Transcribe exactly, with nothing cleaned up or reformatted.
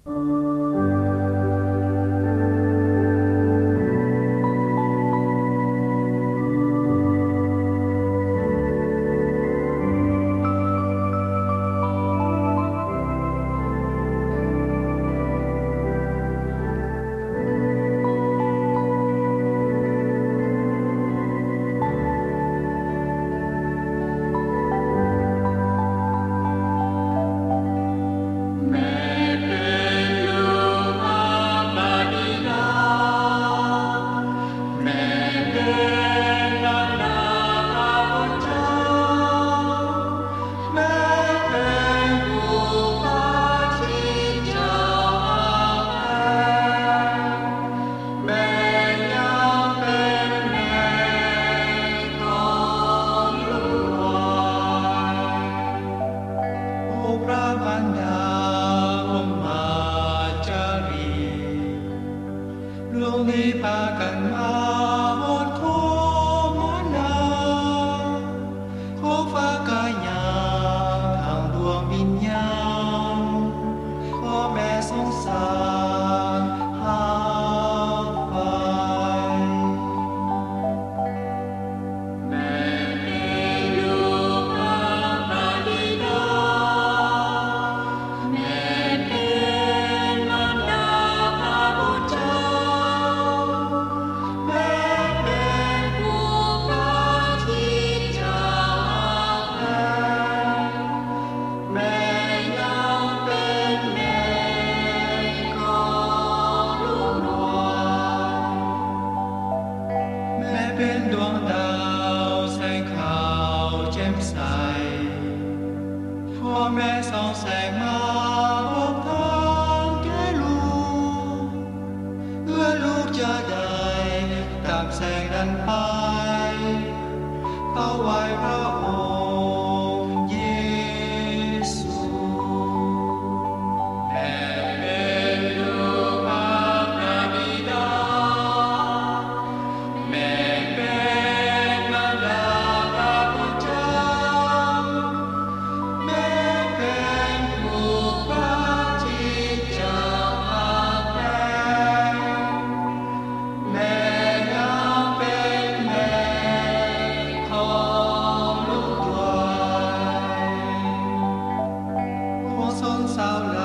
พระมารดาองค์มาจารีลูกนี้พากันมาอดขอมนาขอฟ้ากายาทางดวงวิญญาณขอแม่สงสารหาไปแม่เป็นลูกพระบิดาแม่เป็นมารดาพระบุตรเจ้าแม่เป็นผู้พระที่เจ้าแม่แม่ยังเป็นแม่ของลูกน้อยแม่เป็นดวงดาวแสงขาวแจ่มใสพ่อแม่ส่องแสงมาบอกทางแก่ลูกเพื่อลูกจะได้ตามแสงนั้นไปถวายพระองค์เยซูแม่เป็นลูกพระบิดาแม่เป็นมารดาพระบุตรเจ้าแม่เป็นผู้พระที่เจ้าแม่แม่ยังเป็นแม่ของลูกด้วยโอ้ทรงสาวล